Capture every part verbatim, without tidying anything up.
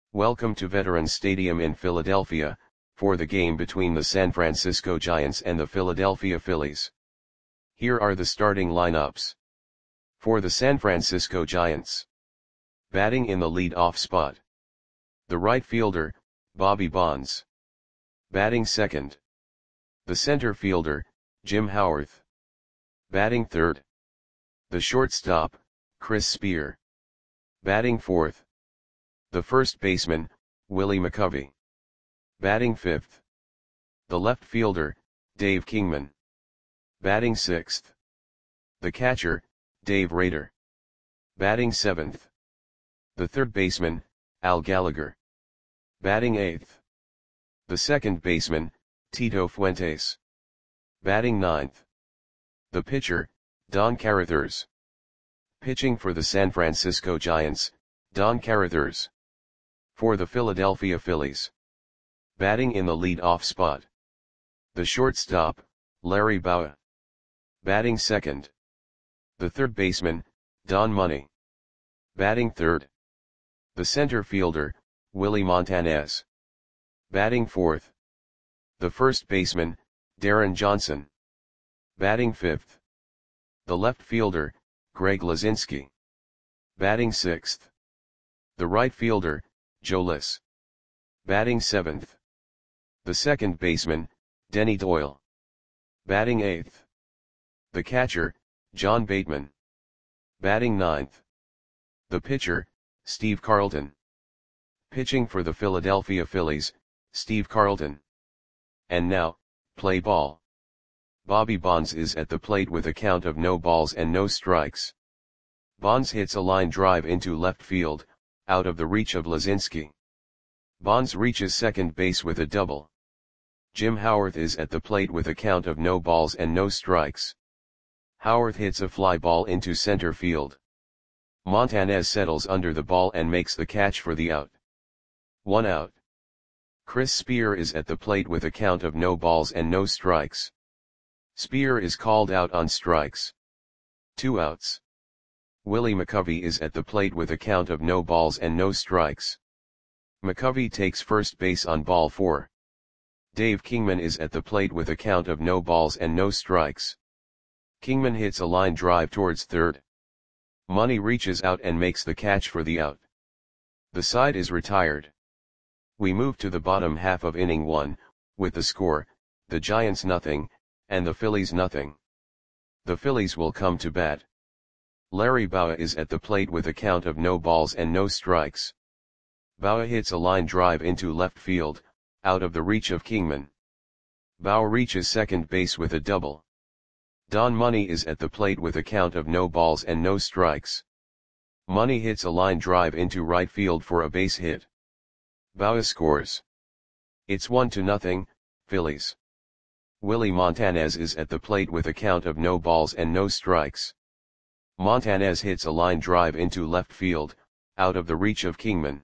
Welcome to Veterans Stadium in Philadelphia, for the game between the San Francisco Giants and the Philadelphia Phillies. Here are the starting lineups. For the San Francisco Giants. Batting in the lead-off spot. The right fielder, Bobby Bonds. Batting second. The center fielder, Jim Howarth. Batting third. The shortstop, Chris Spear. Batting fourth. The first baseman, Willie McCovey. Batting fifth. The left fielder, Dave Kingman. Batting sixth. The catcher, Dave Rader. Batting seventh. The third baseman, Al Gallagher. Batting eighth. The second baseman, Tito Fuentes. Batting ninth. The pitcher, Don Carruthers. Pitching for the San Francisco Giants, Don Carruthers. For the Philadelphia Phillies. Batting in the lead-off spot. The shortstop, Larry Bowa. Batting second. The third baseman, Don Money. Batting third. The center fielder, Willie Montanez. Batting fourth. The first baseman, Darren Johnson. Batting fifth. The left fielder, Greg Luzinski. Batting sixth. The right fielder, Joe Liss. Batting seventh. The second baseman, Denny Doyle. Batting eighth. The catcher, John Bateman. Batting ninth. The pitcher, Steve Carlton. Pitching for the Philadelphia Phillies, Steve Carlton. And now, play ball. Bobby Bonds is at the plate with a count of no balls and no strikes. Bonds hits a line drive into left field, out of the reach of Luzinski. Bonds reaches second base with a double. Jim Howarth is at the plate with a count of no balls and no strikes. Howarth hits a fly ball into center field. Montanez settles under the ball and makes the catch for the out. One out. Chris Spear is at the plate with a count of no balls and no strikes. Spear is called out on strikes. Two outs. Willie McCovey is at the plate with a count of no balls and no strikes. McCovey takes first base on ball four. Dave Kingman is at the plate with a count of no balls and no strikes. Kingman hits a line drive towards third. Money reaches out and makes the catch for the out. The side is retired. We move to the bottom half of inning one, with the score, the Giants nothing, and the Phillies nothing. The Phillies will come to bat. Larry Bowa is at the plate with a count of no balls and no strikes. Bowa hits a line drive into left field, out of the reach of Kingman. Bowa reaches second base with a double. Don Money is at the plate with a count of no balls and no strikes. Money hits a line drive into right field for a base hit. Bowa scores. It's one to nothing, Phillies. Willie Montanez is at the plate with a count of no balls and no strikes. Montanez hits a line drive into left field, out of the reach of Kingman.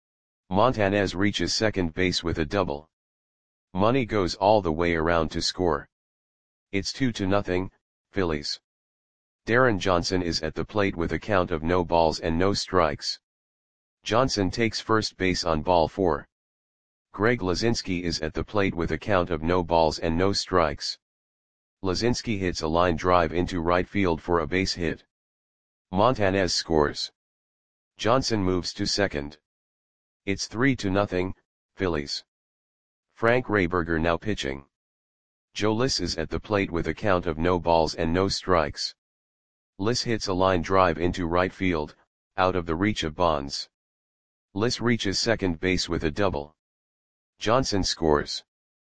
Montanez reaches second base with a double. Money goes all the way around to score. It's two to nothing, Phillies. Darren Johnson is at the plate with a count of no balls and no strikes. Johnson takes first base on ball four. Greg Luzinski is at the plate with a count of no balls and no strikes. Luzinski hits a line drive into right field for a base hit. Montanez scores. Johnson moves to second. It's three to nothing, Phillies. Frank Rayberger now pitching. Joe Liss is at the plate with a count of no balls and no strikes. Liss hits a line drive into right field, out of the reach of Bonds. Liss reaches second base with a double. Johnson scores.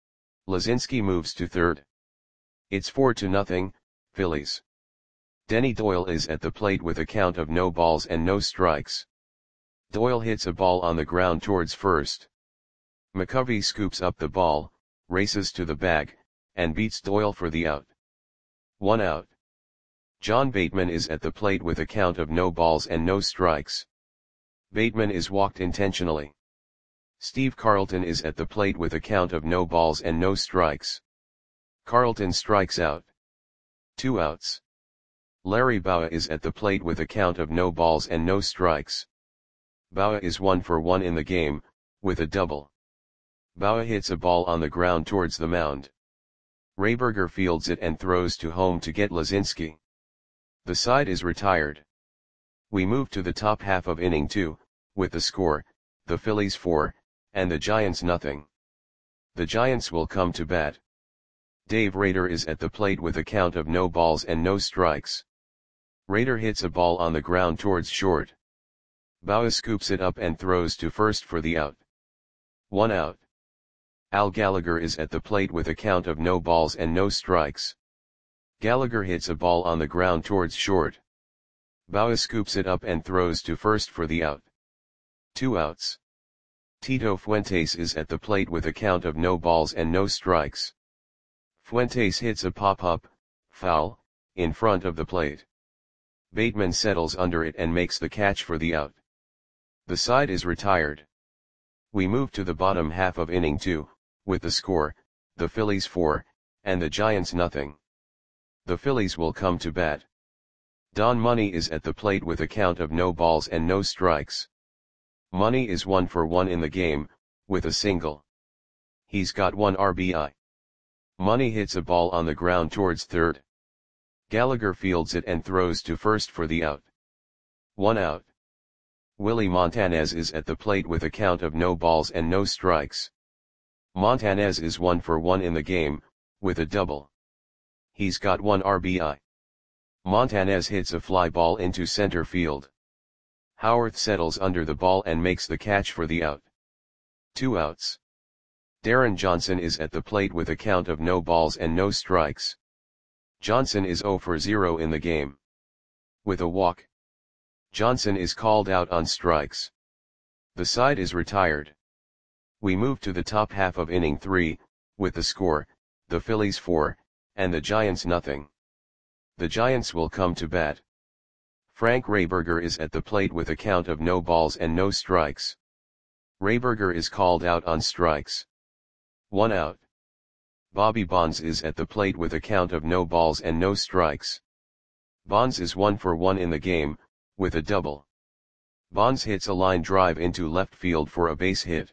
Luzinski moves to third. It's four to nothing, Phillies. Denny Doyle is at the plate with a count of no balls and no strikes. Doyle hits a ball on the ground towards first. McCovey scoops up the ball, races to the bag, and beats Doyle for the out. One out. John Bateman is at the plate with a count of no balls and no strikes. Bateman is walked intentionally. Steve Carlton is at the plate with a count of no balls and no strikes. Carlton strikes out. Two outs. Larry Bowa is at the plate with a count of no balls and no strikes. Bowa is one for one in the game, with a double. Bauer hits a ball on the ground towards the mound. Rehberger fields it and throws to home to get Lazinski. The side is retired. We move to the top half of inning two, with the score, the Phillies four, and the Giants nothing. The Giants will come to bat. Dave Rader is at the plate with a count of no balls and no strikes. Rader hits a ball on the ground towards short. Bauer scoops it up and throws to first for the out. One out. Al Gallagher is at the plate with a count of no balls and no strikes. Gallagher hits a ball on the ground towards short. Bauer scoops it up and throws to first for the out. Two outs. Tito Fuentes is at the plate with a count of no balls and no strikes. Fuentes hits a pop-up, foul, in front of the plate. Bateman settles under it and makes the catch for the out. The side is retired. We move to the bottom half of inning two, with the score, the Phillies four, and the Giants nothing. The Phillies will come to bat. Don Money is at the plate with a count of no balls and no strikes. Money is one for one in the game, with a single. He's got one R B I. Money hits a ball on the ground towards third. Gallagher fields it and throws to first for the out. One out. Willie Montanez is at the plate with a count of no balls and no strikes. Montanez is one for one in the game, with a double. He's got one R B I. Montanez hits a fly ball into center field. Howarth settles under the ball and makes the catch for the out. Two outs. Darren Johnson is at the plate with a count of no balls and no strikes. Johnson is zero for zero in the game. With a walk. Johnson is called out on strikes. The side is retired. We move to the top half of inning three, with the score, the Phillies four, and the Giants nothing. The Giants will come to bat. Frank Rehberger is at the plate with a count of no balls and no strikes. Rehberger is called out on strikes. One out. Bobby Bonds is at the plate with a count of no balls and no strikes. Bonds is one for one in the game, with a double. Bonds hits a line drive into left field for a base hit.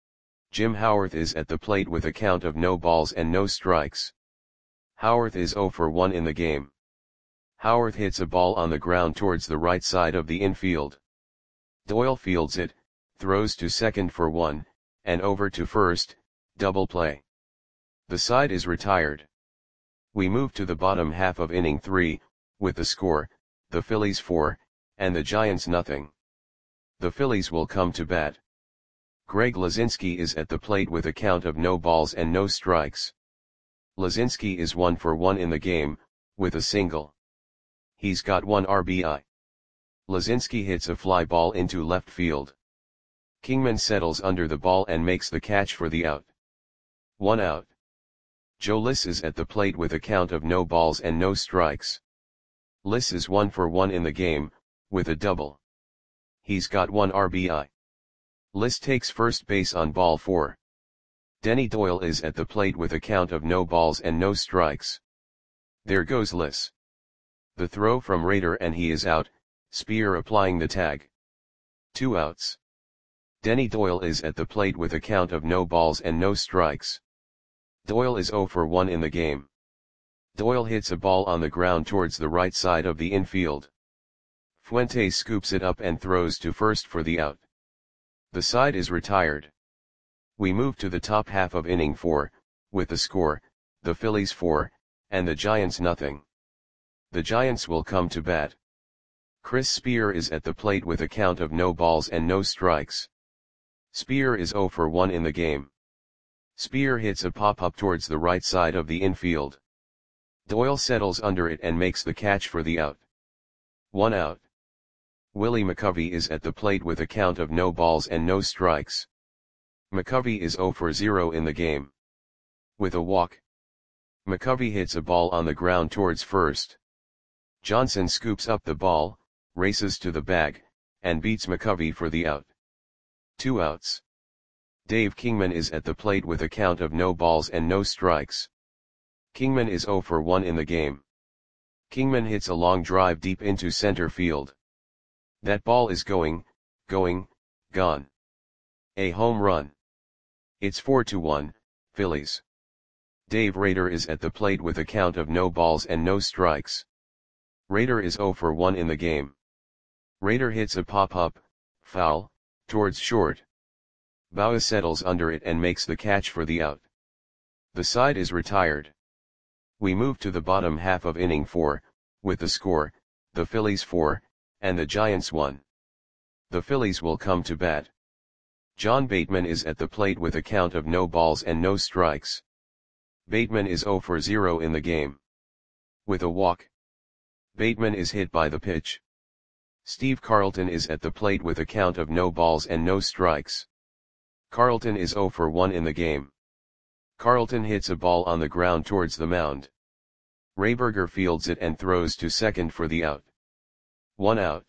Jim Howarth is at the plate with a count of no balls and no strikes. Howarth is zero for one in the game. Howarth hits a ball on the ground towards the right side of the infield. Doyle fields it, throws to second for one, and over to first, double play. The side is retired. We move to the bottom half of inning three, with the score, the Phillies four, and the Giants nothing. The Phillies will come to bat. Greg Lazinski is at the plate with a count of no balls and no strikes. Lazinski is one for one in the game, with a single. He's got one R B I. Lazinski hits a fly ball into left field. Kingman settles under the ball and makes the catch for the out. One out. Joe Liss is at the plate with a count of no balls and no strikes. Liss is one for one in the game, with a double. He's got one R B I. Liss takes first base on ball four. Denny Doyle is at the plate with a count of no balls and no strikes. There goes Liss. The throw from Rader and he is out, Spear applying the tag. Two outs. Denny Doyle is at the plate with a count of no balls and no strikes. Doyle is zero for one in the game. Doyle hits a ball on the ground towards the right side of the infield. Fuentes scoops it up and throws to first for the out. The side is retired. We move to the top half of inning four, with the score, the Phillies four, and the Giants nothing. The Giants will come to bat. Chris Spear is at the plate with a count of no balls and no strikes. Spear is zero for one in the game. Spear hits a pop-up towards the right side of the infield. Doyle settles under it and makes the catch for the out. One out. Willie McCovey is at the plate with a count of no balls and no strikes. McCovey is zero for zero in the game. With a walk. McCovey hits a ball on the ground towards first. Johnson scoops up the ball, races to the bag, and beats McCovey for the out. Two outs. Dave Kingman is at the plate with a count of no balls and no strikes. Kingman is zero for one in the game. Kingman hits a long drive deep into center field. That ball is going, going, gone. A home run. It's four to one, Phillies. Dave Rader is at the plate with a count of no balls and no strikes. Rader is zero for one in the game. Rader hits a pop-up, foul, towards short. Bauer settles under it and makes the catch for the out. The side is retired. We move to the bottom half of inning four, with the score, the Phillies four, and the Giants one. The Phillies will come to bat. John Bateman is at the plate with a count of no balls and no strikes. Bateman is zero for zero in the game. With a walk. Bateman is hit by the pitch. Steve Carlton is at the plate with a count of no balls and no strikes. Carlton is zero for one in the game. Carlton hits a ball on the ground towards the mound. Rayburger fields it and throws to second for the out. One out.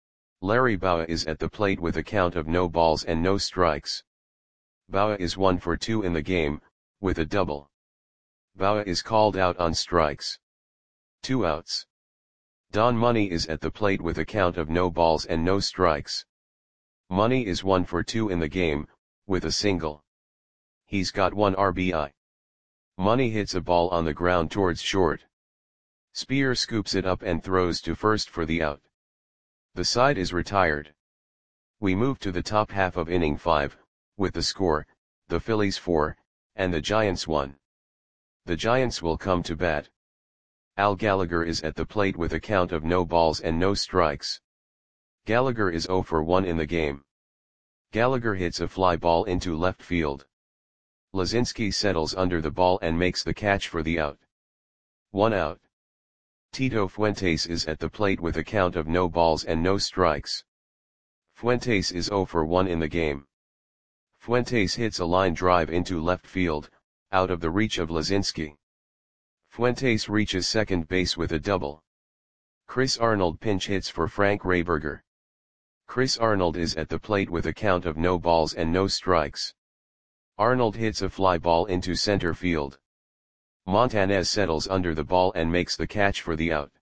Larry Bauer is at the plate with a count of no balls and no strikes. Bauer is one for two in the game, with a double. Bauer is called out on strikes. Two outs. Don Money is at the plate with a count of no balls and no strikes. Money is one for two in the game, with a single. He's got one R B I. Money hits a ball on the ground towards short. Spear scoops it up and throws to first for the out. The side is retired. We move to the top half of inning five, with the score, the Phillies four, and the Giants one. The Giants will come to bat. Al Gallagher is at the plate with a count of no balls and no strikes. Gallagher is zero for one in the game. Gallagher hits a fly ball into left field. Lazinski settles under the ball and makes the catch for the out. One out. Tito Fuentes is at the plate with a count of no balls and no strikes. Fuentes is zero for one in the game. Fuentes hits a line drive into left field, out of the reach of Lazinski. Fuentes reaches second base with a double. Chris Arnold pinch hits for Frank Rayburger. Chris Arnold is at the plate with a count of no balls and no strikes. Arnold hits a fly ball into center field. Montanez settles under the ball and makes the catch for the out.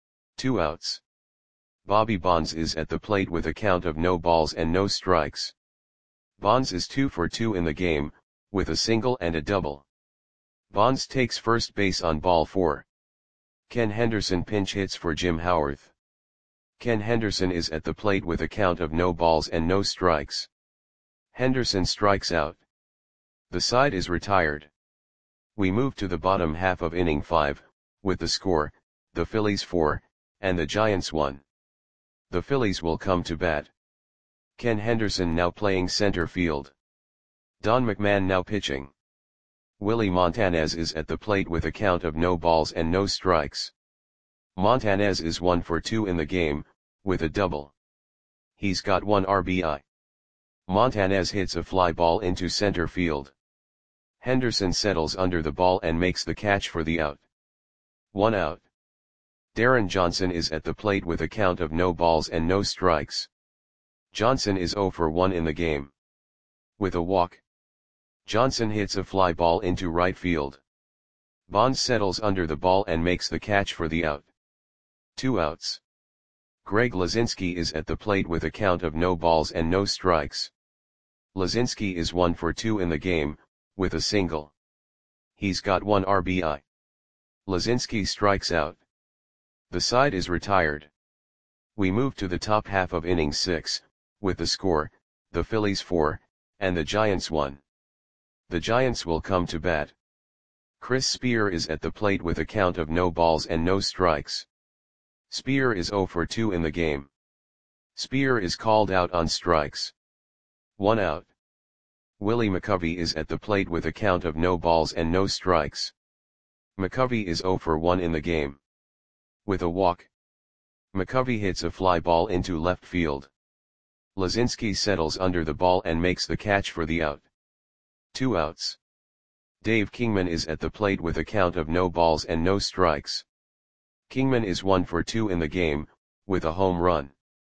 Two outs. Bobby Bonds is at the plate with a count of no balls and no strikes. Bonds is two for two in the game, with a single and a double. Bonds takes first base on ball four. Ken Henderson pinch hits for Jim Howarth. Ken Henderson is at the plate with a count of no balls and no strikes. Henderson strikes out. The side is retired. We move to the bottom half of inning five, with the score, the Phillies four, and the Giants one. The Phillies will come to bat. Ken Henderson now playing center field. Don McMahon now pitching. Willie Montanez is at the plate with a count of no balls and no strikes. Montanez is one for two in the game, with a double. He's got one R B I. Montanez hits a fly ball into center field. Henderson settles under the ball and makes the catch for the out. One out. Darren Johnson is at the plate with a count of no balls and no strikes. Johnson is zero for one in the game. With a walk. Johnson hits a fly ball into right field. Bonds settles under the ball and makes the catch for the out. Two outs. Greg Lazinski is at the plate with a count of no balls and no strikes. Lazinski is one for two in the game, with a single. He's got one R B I. Lazinski strikes out. The side is retired. We move to the top half of inning six, with the score, the Phillies four, and the Giants one. The Giants will come to bat. Chris Spear is at the plate with a count of no balls and no strikes. Spear is zero for two in the game. Spear is called out on strikes. One out. Willie McCovey is at the plate with a count of no balls and no strikes. McCovey is zero for one in the game. With a walk. McCovey hits a fly ball into left field. Lazinski settles under the ball and makes the catch for the out. Two outs. Dave Kingman is at the plate with a count of no balls and no strikes. Kingman is one for two in the game, with a home run.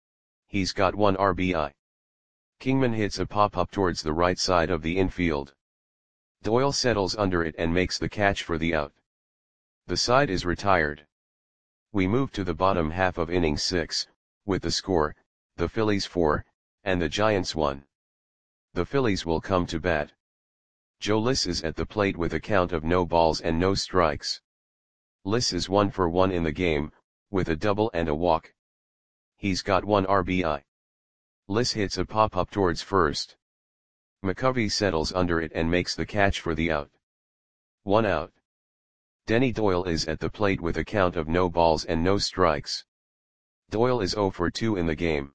He's got one R B I. Kingman hits a pop-up towards the right side of the infield. Doyle settles under it and makes the catch for the out. The side is retired. We move to the bottom half of inning six, with the score, the Phillies four, and the Giants one. The Phillies will come to bat. Joe Liss is at the plate with a count of no balls and no strikes. Liss is one for one in the game, with a double and a walk. He's got one R B I. Liss hits a pop-up towards first. McCovey settles under it and makes the catch for the out. One out. Denny Doyle is at the plate with a count of no balls and no strikes. Doyle is zero for two in the game.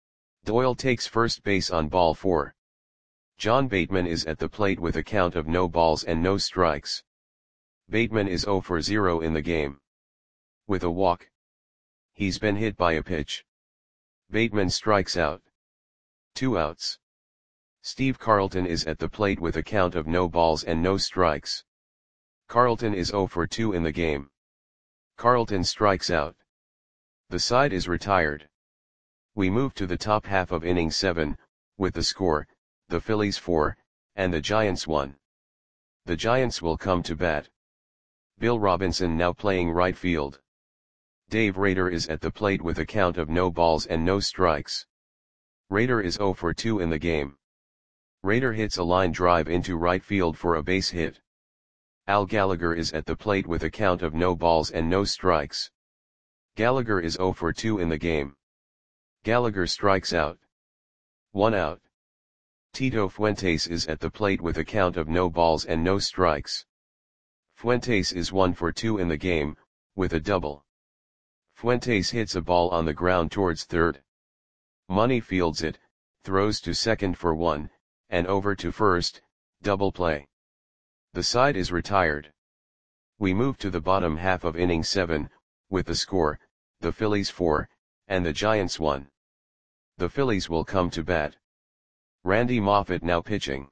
Doyle takes first base on ball four. John Bateman is at the plate with a count of no balls and no strikes. Bateman is zero for zero in the game. With a walk. He's been hit by a pitch. Bateman strikes out. Two outs. Steve Carlton is at the plate with a count of no balls and no strikes. Carlton is zero for two in the game. Carlton strikes out. The side is retired. We move to the top half of inning seven, with the score, the Phillies four, and the Giants one. The Giants will come to bat. Bill Robinson now playing right field. Dave Rader is at the plate with a count of no balls and no strikes. Rader is zero for two in the game. Rader hits a line drive into right field for a base hit. Al Gallagher is at the plate with a count of no balls and no strikes. Gallagher is zero for two in the game. Gallagher strikes out. One out. Tito Fuentes is at the plate with a count of no balls and no strikes. Fuentes is one for two in the game, with a double. Fuentes hits a ball on the ground towards third. Money fields it, throws to second for one, and over to first, double play. The side is retired. We move to the bottom half of inning seven, with the score, the Phillies four, and the Giants one. The Phillies will come to bat. Randy Moffett now pitching.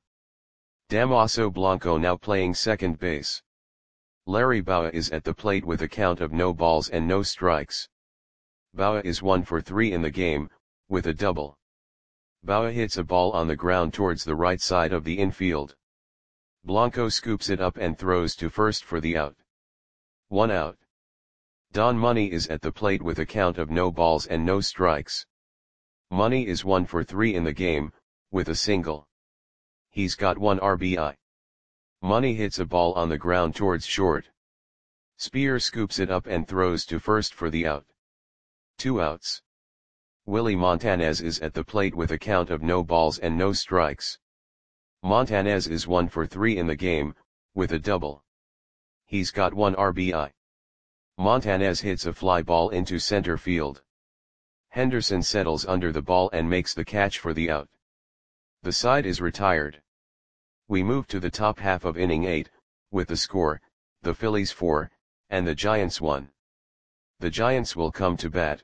Damaso Blanco now playing second base. Larry Bowa is at the plate with a count of no balls and no strikes. Bowa is one for three in the game, with a double. Bowa hits a ball on the ground towards the right side of the infield. Blanco scoops it up and throws to first for the out. One out. Don Money is at the plate with a count of no balls and no strikes. Money is one for three in the game, with a single. He's got one R B I. Money hits a ball on the ground towards short. Spear scoops it up and throws to first for the out. Two outs. Willie Montanez is at the plate with a count of no balls and no strikes. Montanez is one for three in the game, with a double. He's got one R B I. Montanez hits a fly ball into center field. Henderson settles under the ball and makes the catch for the out. The side is retired. We move to the top half of inning eight, with the score, the Phillies four, and the Giants one. The Giants will come to bat.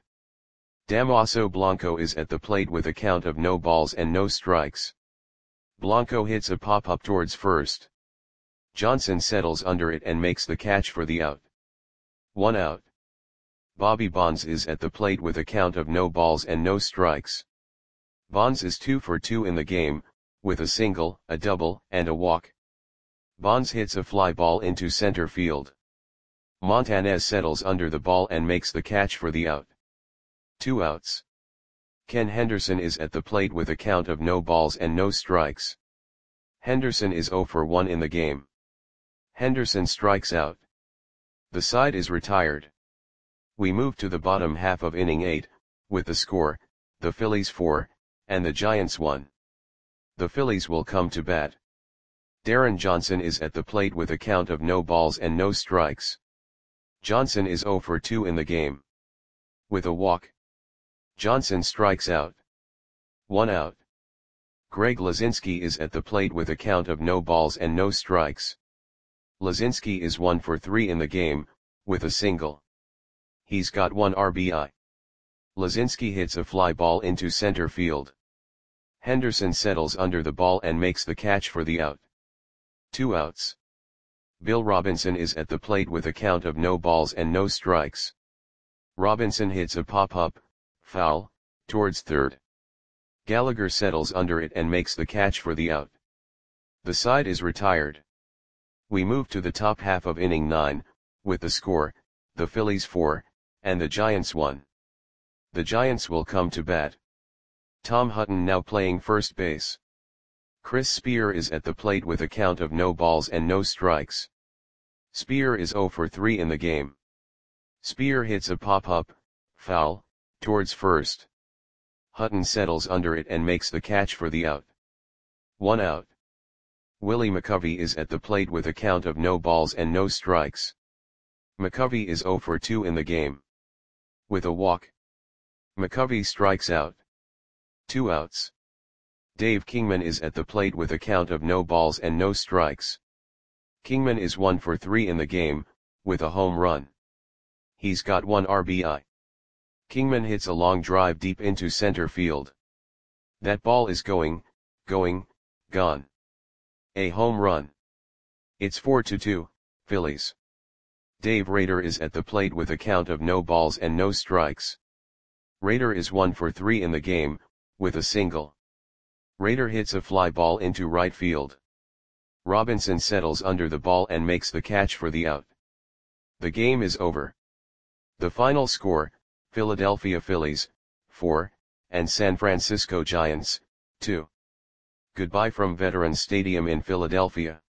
Damaso Blanco is at the plate with a count of no balls and no strikes. Blanco hits a pop-up towards first. Johnson settles under it and makes the catch for the out. One out. Bobby Bonds is at the plate with a count of no balls and no strikes. Bonds is two for two in the game, with a single, a double, and a walk. Bonds hits a fly ball into center field. Montanez settles under the ball and makes the catch for the out. Two outs. Ken Henderson is at the plate with a count of no balls and no strikes. Henderson is zero for one in the game. Henderson strikes out. The side is retired. We move to the bottom half of inning eight, with the score, the Phillies four, and the Giants one. The Phillies will come to bat. Darren Johnson is at the plate with a count of no balls and no strikes. Johnson is zero for two in the game. With a walk. Johnson strikes out. One out. Greg Lazinski is at the plate with a count of no balls and no strikes. Lazinski is one for three in the game, with a single. He's got one R B I. Lazinski hits a fly ball into center field. Henderson settles under the ball and makes the catch for the out. Two outs. Bill Robinson is at the plate with a count of no balls and no strikes. Robinson hits a pop-up, foul, towards third. Gallagher settles under it and makes the catch for the out. The side is retired. We move to the top half of inning nine, with the score, the Phillies four, and the Giants one. The Giants will come to bat. Tom Hutton now playing first base. Chris Spear is at the plate with a count of no balls and no strikes. Spear is zero for three in the game. Spear hits a pop-up, foul, towards first. Hutton settles under it and makes the catch for the out. One out. Willie McCovey is at the plate with a count of no balls and no strikes. McCovey is zero for two in the game. With a walk, McCovey strikes out. Two outs. Dave Kingman is at the plate with a count of no balls and no strikes. Kingman is one for three in the game, with a home run. He's got one R B I. Kingman hits a long drive deep into center field. That ball is going, going, gone. A home run. It's four to two, Phillies. Dave Rader is at the plate with a count of no balls and no strikes. Rader is one for three in the game, with a single. Rader hits a fly ball into right field. Robinson settles under the ball and makes the catch for the out. The game is over. The final score, Philadelphia Phillies, four, and San Francisco Giants, two. Goodbye from Veterans Stadium in Philadelphia.